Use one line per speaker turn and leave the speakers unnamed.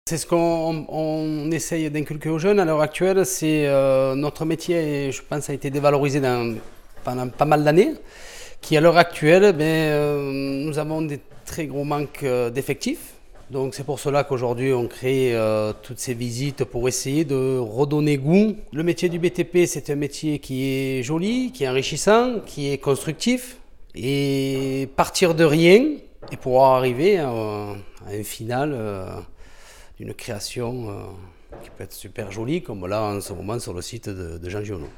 C'est ce qu'on essaye d'inculquer aux jeunes à l'heure actuelle. C'est notre métier, je pense, a été dévalorisé pendant pas mal d'années. Qui à l'heure actuelle, nous avons des très gros manques d'effectifs. Donc c'est pour cela qu'aujourd'hui on crée toutes ces visites pour essayer de redonner goût. Le métier du BTP, c'est un métier qui est joli, qui est enrichissant, qui est constructif. Et partir de rien et pouvoir arriver à un final d'une création qui peut être super jolie, comme là en ce moment sur le site de Jean Giono.